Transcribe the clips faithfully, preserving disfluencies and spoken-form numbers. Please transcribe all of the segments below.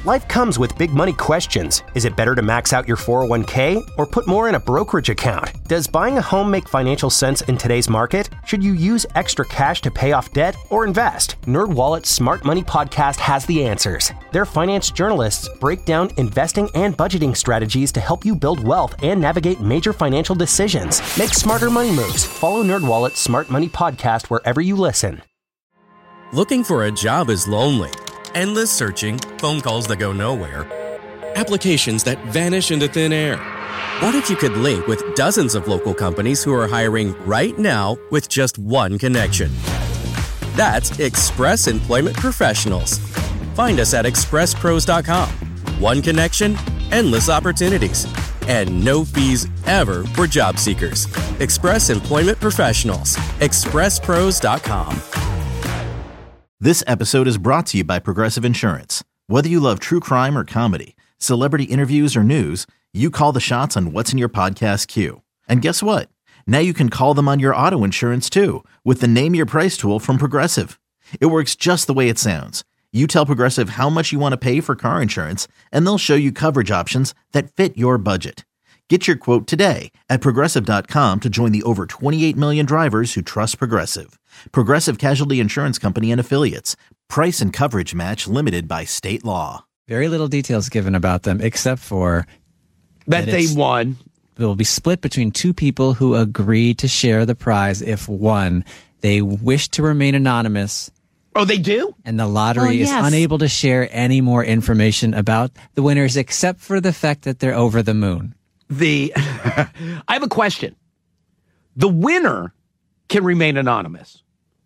Life comes with big money questions. Is it better to max out your four oh one k or put more in a brokerage account? Does buying a home make financial sense in today's market? Should you use extra cash to pay off debt or invest? NerdWallet's Smart Money Podcast has the answers. Their finance journalists break down investing and budgeting strategies to help you build wealth and navigate major financial decisions. Make smarter money moves. Follow NerdWallet's Smart Money Podcast wherever you listen. Looking for a job is lonely. Endless searching, phone calls that go nowhere, applications that vanish into thin air. What if you could link with dozens of local companies who are hiring right now with just one connection? That's Express Employment Professionals. Find us at express pros dot com. One connection, endless opportunities, and no fees ever for job seekers. Express Employment Professionals. express pros dot com. This episode is brought to you by Progressive Insurance. Whether you love true crime or comedy, celebrity interviews or news, you call the shots on what's in your podcast queue. And guess what? Now you can call them on your auto insurance too with the Name Your Price tool from Progressive. It works just the way it sounds. You tell Progressive how much you want to pay for car insurance, and they'll show you coverage options that fit your budget. Get your quote today at progressive dot com to join the over twenty-eight million drivers who trust Progressive. Progressive Casualty Insurance Company and Affiliates. Price and coverage match limited by state law. Very little details given about them except for that, that they won. It will be split between two people who agree to share the prize if one, they wish to remain anonymous. Oh, they do? And the lottery oh, yes. is unable to share any more information about the winners except for the fact that they're over the moon. The I have a question. The winner can remain anonymous.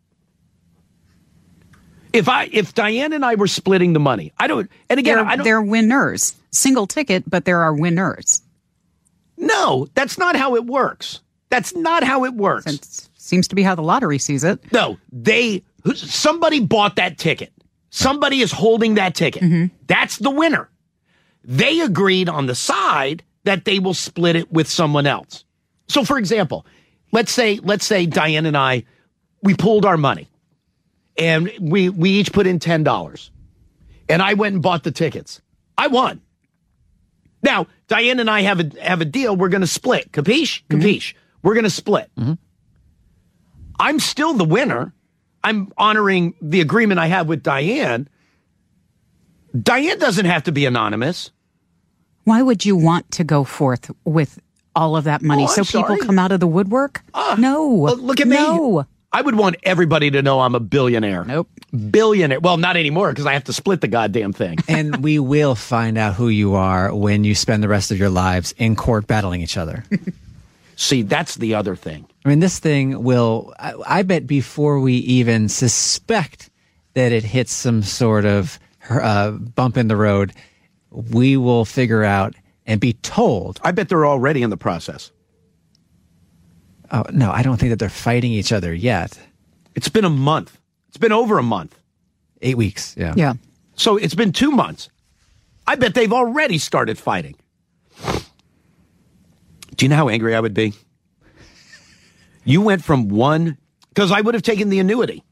If I if Diane and I were splitting the money, I don't and again they're, I don't they're winners. Single ticket, but there are winners. No, that's not how it works. That's not how it works. It seems to be how the lottery sees it. No, they somebody bought that ticket. Somebody is holding that ticket. Mm-hmm. That's the winner. They agreed on the side that they will split it with someone else. So, for example, let's say let's say Diane and I, we pooled our money, and we we each put in ten dollars, and I went and bought the tickets. I won. Now, Diane and I have a have a deal. We're going to split. Capiche? Capiche. Mm-hmm. We're going to split. Mm-hmm. I'm still the winner. I'm honoring the agreement I have with Diane. Diane doesn't have to be anonymous. Why would you want to go forth with all of that money? Oh, so sorry. people come out of the woodwork? Uh, no. Uh, look at me. No. I would want everybody to know I'm a billionaire. Nope. Billionaire. Well, not anymore because I have to split the goddamn thing. And we will find out who you are when you spend the rest of your lives in court battling each other. See, that's the other thing. I mean, this thing will, I, I bet before we even suspect that it hits some sort of uh, bump in the road, we will figure out and be told. I bet they're already in the process. Oh, no, I don't think that they're fighting each other yet. It's been a month. It's been over a month. Eight weeks, yeah. Yeah. So it's been two months. I bet they've already started fighting. Do you know how angry I would be? You went from one, because I would have taken the annuity.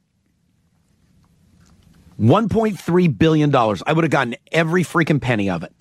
one point three billion dollars. I would have gotten every freaking penny of it.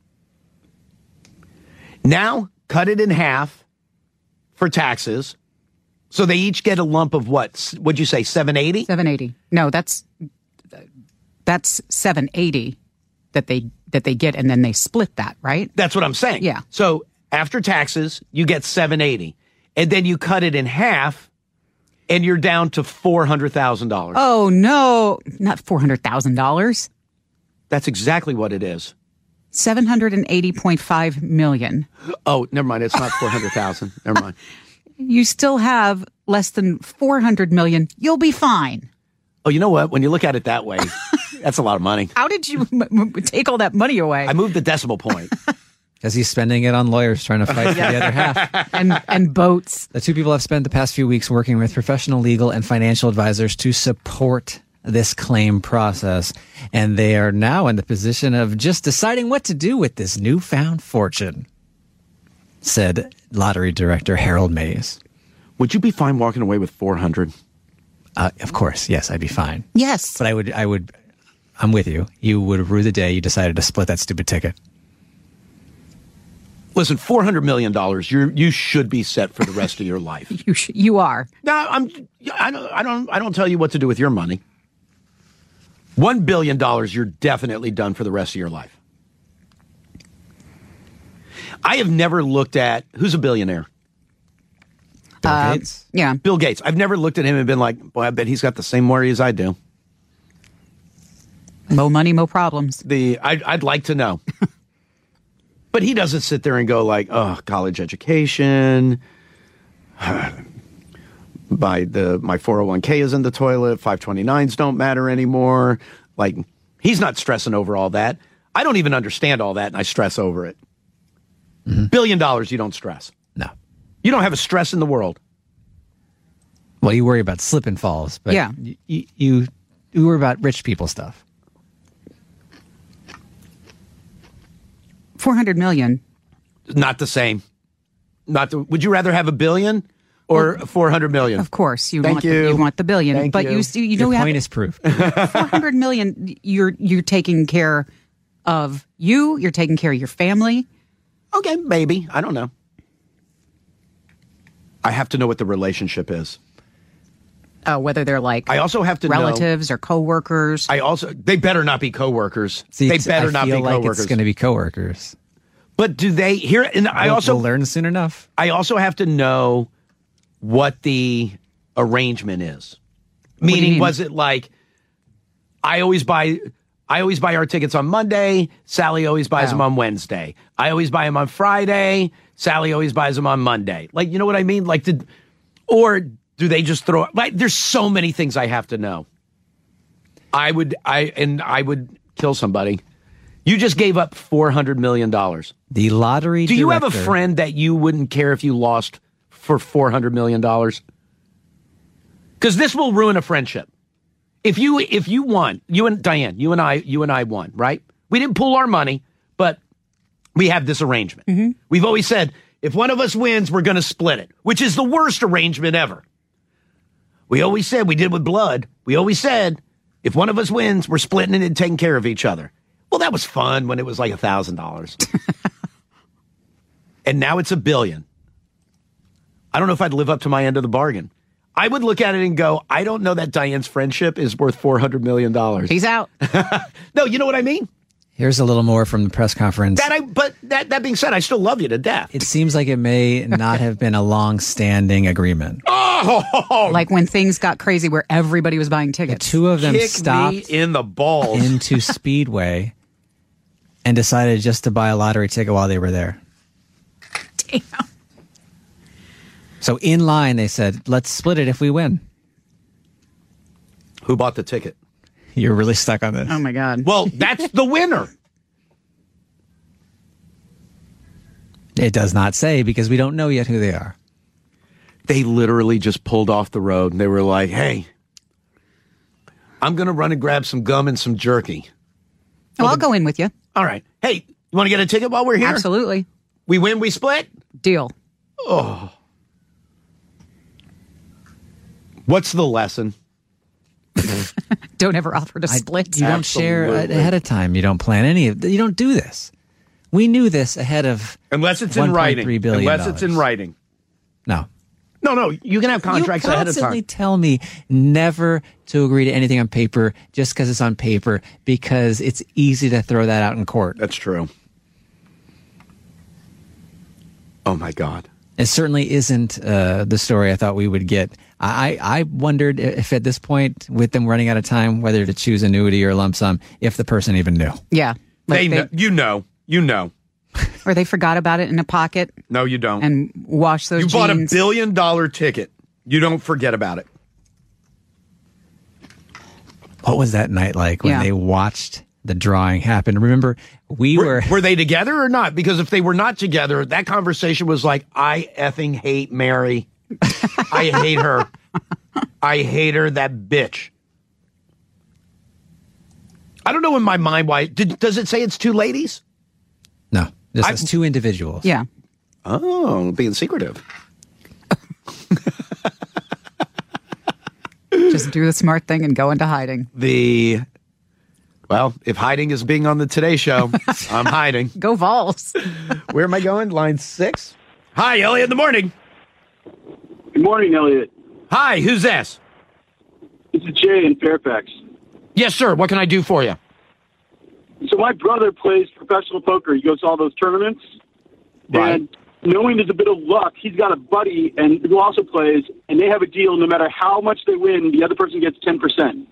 Now, cut it in half for taxes. So they each get a lump of what? What'd you say, seven eighty? seven eighty. No, that's that's seven eighty that they that they get, and then they split that, right? That's what I'm saying. Yeah. So after taxes, you get seven eighty. And then you cut it in half, and you're down to four hundred thousand dollars. Oh, no. Not four hundred thousand dollars. That's exactly what it is. seven hundred eighty point five million dollars. Oh, never mind. It's not four hundred thousand dollars. Never mind. You still have less than four hundred million dollars. You'll be fine. Oh, you know what? When you look at it that way, that's a lot of money. How did you m- m- take all that money away? I moved the decimal point. Because he's spending it on lawyers trying to fight for the other half. And and boats. The two people have spent the past few weeks working with professional legal and financial advisors to support this claim process. And they are now in the position of just deciding what to do with this newfound fortune, said lottery director Harold Mays. Would you be fine walking away with four hundred? Uh, of course, yes, I'd be fine. Yes. But I would, I would, I'm with you. You would rue the day you decided to split that stupid ticket. Listen, four hundred million dollars, you you should be set for the rest of your life. You sh- you are. No, I'm, I don't, I don't, I don't tell you what to do with your money. One billion dollars, you're definitely done for the rest of your life. I have never looked at, who's a billionaire? Bill Uh, Gates? Yeah. Bill Gates. I've never looked at him and been like, boy, I bet he's got the same worry as I do. Mo money, mo problems. The I'd, I'd like to know. But he doesn't sit there and go like, oh, college education, by the my four oh one k is in the toilet, five twenty-nines don't matter anymore. Like, he's not stressing over all that. I don't even understand all that, and I stress over it. Mm-hmm. Billion dollars, you don't stress. No. You don't have a stress in the world. Well, you worry about slip and falls, but Yeah. you, you, you worry about rich people stuff. four hundred million. Not the same. Not the, would you rather have a billion or four hundred million? Of course, you Thank want you. The, you want the billion, Thank but you. you you, you Your don't point have is proved. four hundred million. You're you're taking care of you. You're taking care of your family. Okay, maybe. I don't know. I have to know what the relationship is. Uh, whether they're like I also have to know. relatives or coworkers. I also, they better not be coworkers. See, they better I not feel be like coworkers. it's going to be coworkers. But do they here? And I We'll- also we'll learn soon enough. I also have to know what the arrangement is. do you Meaning, mean? was it like I always buy I always buy our tickets on Monday, Sally always buys Oh. them on Wednesday. I always buy them on Friday, Sally always buys them on Monday. Like, you know what I mean? Like, did or do they just throw like there's so many things I have to know. I would I and I would kill somebody. You just gave up four hundred million dollars. The lottery Do you have a director- friend that you wouldn't care if you lost for four hundred million dollars? Because this will ruin a friendship. If you if you won, you and Diane, you and I, you and I won, right? We didn't pool our money, but we have this arrangement. Mm-hmm. We've always said, if one of us wins, we're going to split it, which is the worst arrangement ever. We always said, we did with blood, we always said, if one of us wins, we're splitting it and taking care of each other. Well, that was fun when it was like a thousand dollars. And now it's a billion. I don't know if I'd live up to my end of the bargain. I would look at it and go, I don't know that Diane's friendship is worth four hundred million dollars. He's out. No, you know what I mean? Here's a little more from the press conference. That I, but that, that being said, I still love you to death. It seems like it may not have been a long-standing agreement. Oh, Like when things got crazy where everybody was buying The tickets. two of them kick stopped me in the balls. into Speedway and decided just to buy a lottery ticket while they were there. Damn. So in line, they said, let's split it if we win. Who bought the ticket? You're really stuck on this. Oh my God. Well, that's the winner. It does not say because we don't know yet who they are. They literally just pulled off the road and they were like, hey, I'm going to run and grab some gum and some jerky. Oh, I'll go in with you. All right. Hey, you want to get a ticket while we're here? Absolutely. We win, we split? Deal. What's the lesson? Don't ever offer to I- split. you don't share Absolutely. ahead of time. You don't plan any of. You don't do this. We knew this ahead of. Unless it's in one point writing. three billion Unless it's in dollars. writing. No. No, no, you can have contracts you ahead of constantly time. tell me never to agree to anything on paper just because it's on paper because it's easy to throw that out in court. That's true. Oh, my God. It certainly isn't uh, the story I thought we would get. I, I wondered if at this point, with them running out of time, whether to choose annuity or lump sum, if the person even knew. Yeah. Like They know, you know. You know. Or they forgot about it in a pocket No, you don't. and washed those you jeans. bought a billion dollar ticket. You don't forget about it. What was that night like when Yeah. they watched the drawing happen? Remember, we Were, were. were they together or not? Because if they were not together, that conversation was like, I effing hate Mary. I hate her. I hate her, that bitch. I don't know in my mind why. Did, does it say it's two ladies? No, just I- as two individuals. Yeah. Oh, being secretive. Just do the smart thing and go into hiding. The Well, if hiding is being on the Today Show, I'm hiding. Go Vols. Where am I going? Line six. Hi, Elliot in the morning. Good morning, Elliot. Hi, who's this? This is Jay in Fairfax. Yes, sir. What can I do for you? So my brother plays professional poker. He goes to all those tournaments. Right. And knowing there's a bit of luck, he's got a buddy and who also plays, and they have a deal no matter how much they win, the other person gets ten percent.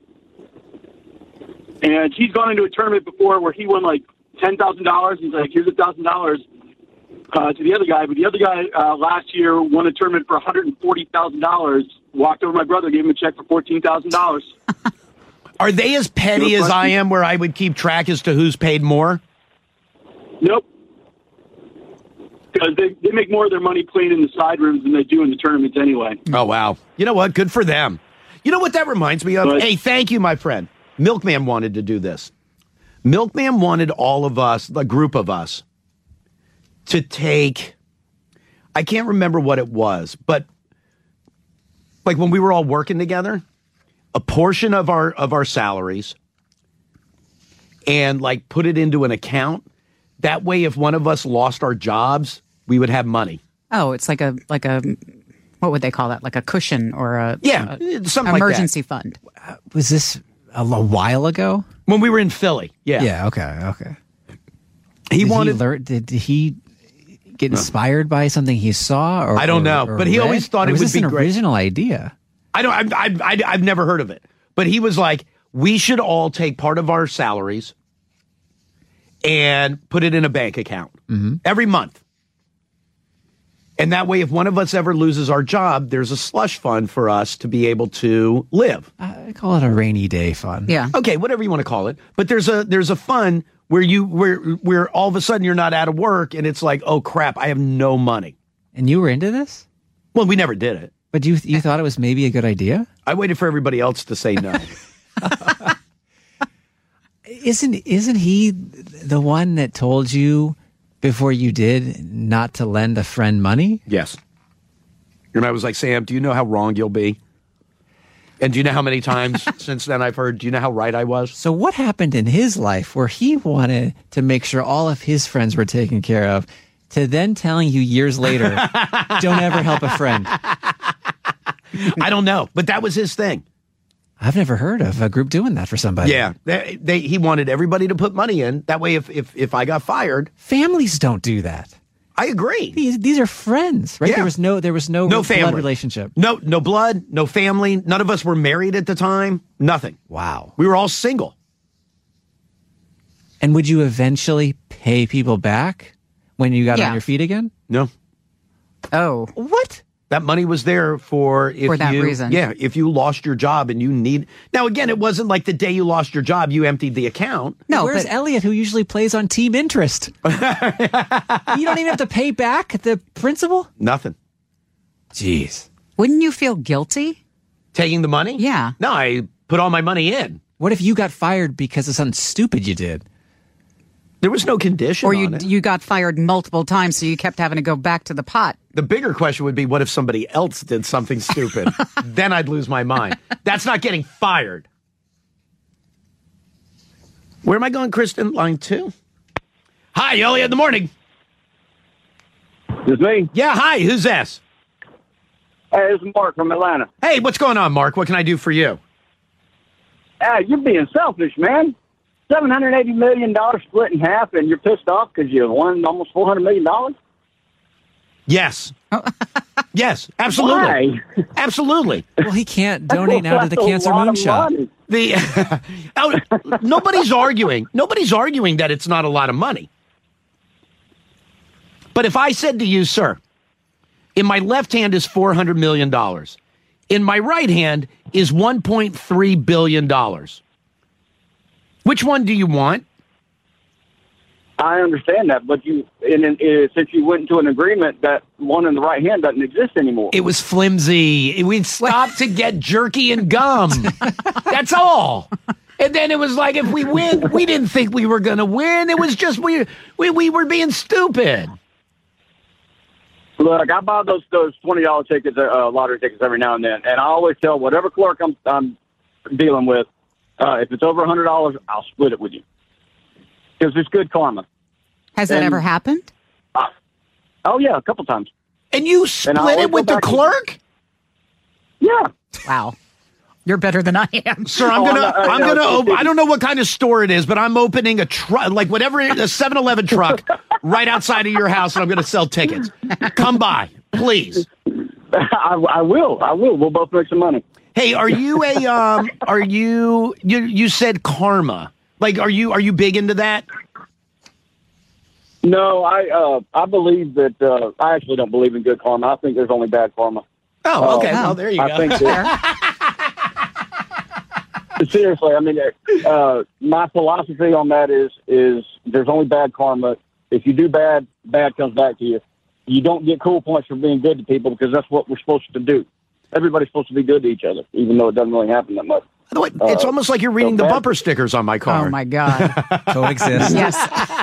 And he's gone into a tournament before where he won like ten thousand dollars. He's like, here's one thousand dollars uh, to the other guy. But the other guy uh, last year won a tournament for one hundred forty thousand dollars, walked over to my brother, gave him a check for fourteen thousand dollars. Are they as petty as I am where I would keep track as to who's paid more? Nope. Because they, they make more of their money playing in the side rooms than they do in the tournaments anyway. Oh, wow. You know what? Good for them. You know what that reminds me of? But, hey, thank you, my friend. Milkman wanted to do this. Milkman wanted all of us, the group of us, to take, I can't remember what it was, but like when we were all working together, a portion of our of our salaries and like put it into an account. That way, if one of us lost our jobs, we would have money. Oh, it's like a like a what would they call that? Like a cushion or a Yeah, a, something emergency like fund. Was this a, a while ago? When we were in Philly, yeah. Yeah. Okay. Okay. He did wanted. He learn, did, did he get inspired by something he saw? Or I don't know, or, or but he read? always thought or it was would this be an great. original idea. I don't. I, I, I, I've never heard of it, but he was like, we should all take part of our salaries and put it in a bank account mm-hmm. every month. And that way, if one of us ever loses our job, there's a slush fund for us to be able to live. I call it a rainy day fund. Yeah. Okay, whatever you want to call it. But there's a there's a fund where you where where all of a sudden you're not out of work and it's like, oh crap, I have no money. And you were into this? Well, we never did it. But you you thought it was maybe a good idea? I waited for everybody else to say no. Isn't isn't he the one that told you before you did not to lend a friend money? Yes. And I was like, Sam, do you know how wrong you'll be? And do you know how many times since then I've heard, do you know how right I was? So what happened in his life where he wanted to make sure all of his friends were taken care of, to then telling you years later, don't ever help a friend? I don't know, but that was his thing. I've never heard of a group doing that for somebody. Yeah, they, they, he wanted everybody to put money in. That way, if, if, if I got fired. Families don't do that. I agree. These, these are friends, right? Yeah. There was no there was no, No blood family. relationship. No, no blood, no family. None of us were married at the time. Nothing. Wow. We were all single. And would you eventually pay people back when you got Yeah. on your feet again? No. Oh, What? That money was there for if For that you, reason. Yeah, if you lost your job and you need. Now again, it wasn't like the day you lost your job, you emptied the account. no, Where's but Elliot, who usually plays on team interest? You don't even have to pay back the principal? Nothing. Jeez. wouldn't you feel guilty? Taking the money? Yeah. No, I put all my money in. What if you got fired because of something stupid you did? There was no condition Or on you it. you got fired multiple times, so you kept having to go back to the pot. The bigger question would be, what if somebody else did something stupid? Then I'd lose my mind. That's not getting fired. Where am I going, Kristen? Line two? Hi, Elliot in the morning. This is me. Yeah, hi, who's this? Hey, this is Mark from Atlanta. Hey, what's going on, Mark? What can I do for you? Ah, you're being selfish, man. seven hundred eighty million dollars split in half, and you're pissed off because you won almost four hundred million dollars? Yes. Yes, absolutely. Why? Absolutely. Well, he can't donate now to the That's a Cancer lot of Moonshot. money. The oh, nobody's arguing. Nobody's arguing that it's not a lot of money. But if I said to you, sir, in my left hand is four hundred million dollars. In my right hand is one point three billion dollars. Which one do you want? I understand that, but you, and, and, uh, since you went into an agreement that one in the right hand doesn't exist anymore. It was flimsy. We'd stopped to get jerky and gum. That's all. And then it was like, if we win, we didn't think we were going to win. It was just we, we we were being stupid. Look, I buy those those twenty dollar tickets, uh, lottery tickets every now and then, and I always tell whatever clerk I'm I'm dealing with, Uh, if it's over one hundred dollars, I'll split it with you. Because it's good karma. Has that And- ever happened? Uh, oh, yeah, a couple times. And you And split I'll it go with the back and- clerk? Yeah. Wow. You're better than I am. Sir, I'm Oh, gonna, I'm not- I'm no, gonna. it's- Op- I don't know what kind of store it is, but I'm opening a truck, like whatever, a seven eleven truck, right outside of your house, and I'm gonna sell tickets. Come by, please. I, I will. I will. We'll both make some money. Hey, are you a? Um, are you? You you said karma. Like, are you? Are you big into that? No, I uh, I believe that uh, I actually don't believe in good karma. I think there's only bad karma. Oh, okay. Oh. Well, there you I go. think that, seriously, I mean, uh, my philosophy on that is is there's only bad karma. If you do bad, bad comes back to you. You don't get cool points for being good to people because that's what we're supposed to do. Everybody's supposed to be good to each other, even though it doesn't really happen that much. By the way, it's Uh, almost like you're reading so the bad- bumper stickers on my car. Oh, my God. Coexist. Yes.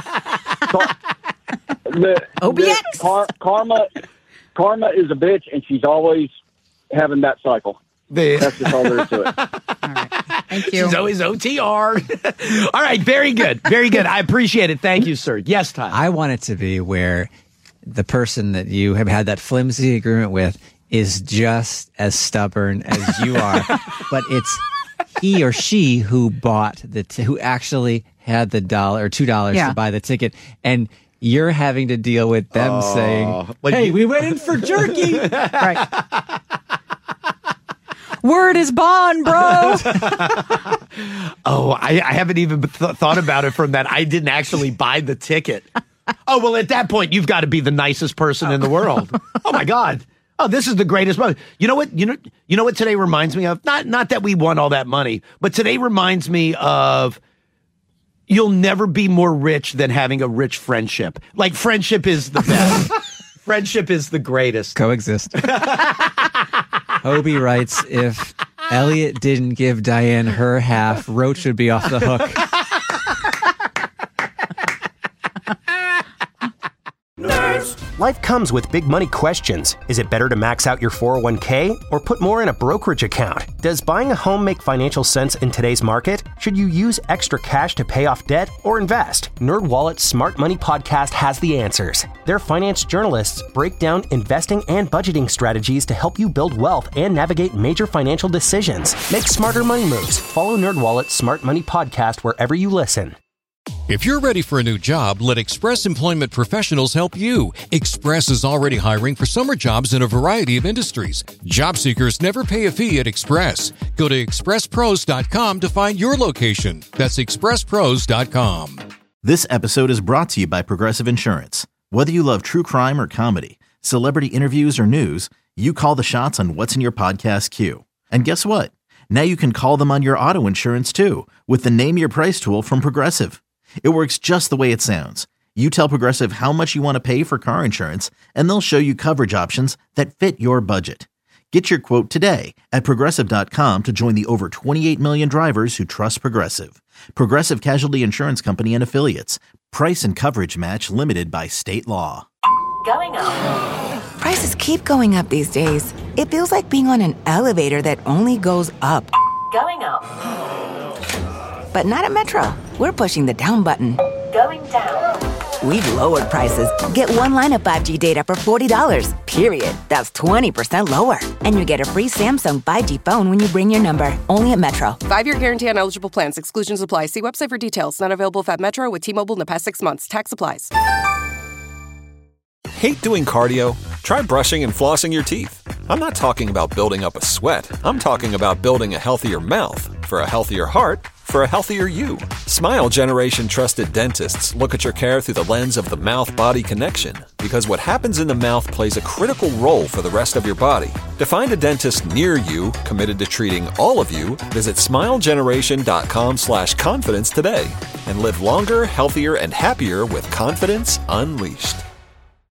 The, O B X. the Car- karma, karma is a bitch, and she's always having that cycle. The- That's just all there is to it. All right. Thank you. She's always O T R. All right, very good, very good. I appreciate it. Thank you, sir. Yes, Ty. I want it to be where the person that you have had that flimsy agreement with is just as stubborn as you are, but it's he or she who bought the t- who actually had the dollar or two dollars Yeah. to buy the ticket, and you're having to deal with them saying, like "Hey, you- we went in for jerky." Right. Word is bond, bro. Oh, I, I haven't even th- thought about it from that. I didn't actually buy the ticket. Oh, well, at that point, you've got to be the nicest person in the world. Oh, my God. Oh, this is the greatest moment. You know what? You know, you know what today reminds me of? Not, not that we won all that money, but today reminds me of you'll never be more rich than having a rich friendship. Like, friendship is the best. Friendship is the greatest. Coexist. Hobie writes, if Elliot didn't give Diane her half, Roach would be off the hook. Life comes with big money questions. Is it better to max out your four oh one k or put more in a brokerage account? Does buying a home make financial sense in today's market? Should you use extra cash to pay off debt or invest? NerdWallet's Smart Money Podcast has the answers. Their finance journalists break down investing and budgeting strategies to help you build wealth and navigate major financial decisions. Make smarter money moves. Follow NerdWallet's Smart Money Podcast wherever you listen. If you're ready for a new job, let Express Employment Professionals help you. Express is already hiring for summer jobs in a variety of industries. Job seekers never pay a fee at Express. Go to express pros dot com to find your location. That's express pros dot com. This episode is brought to you by Progressive Insurance. Whether you love true crime or comedy, celebrity interviews or news, you call the shots on what's in your podcast queue. And guess what? Now you can call them on your auto insurance too with the Name Your Price tool from Progressive. It works just the way it sounds. You tell Progressive how much you want to pay for car insurance, and they'll show you coverage options that fit your budget. Get your quote today at progressive dot com to join the over twenty-eight million drivers who trust Progressive. Progressive Casualty Insurance Company and Affiliates. Price and coverage match limited by state law. Going up. Prices keep going up these days. It feels like being on an elevator that only goes up. Going up. But not at Metro. We're pushing the down button. Going down. We've lowered prices. Get one line of five G data for forty dollars, period. That's twenty percent lower. And you get a free Samsung five G phone when you bring your number. Only at Metro. Five-year guarantee on eligible plans. Exclusions apply. See website for details. Not available if at Metro with T-Mobile in the past six months. Tax applies. Hate doing cardio? Try brushing and flossing your teeth. I'm not talking about building up a sweat. I'm talking about building a healthier mouth. For a healthier heart, for a healthier you. Smile Generation trusted dentists look at your care through the lens of the mouth-body connection, because what happens in the mouth plays a critical role for the rest of your body. To find a dentist near you committed to treating all of you, visit smile generation dot com slash confidence today and live longer, healthier, and happier with confidence unleashed.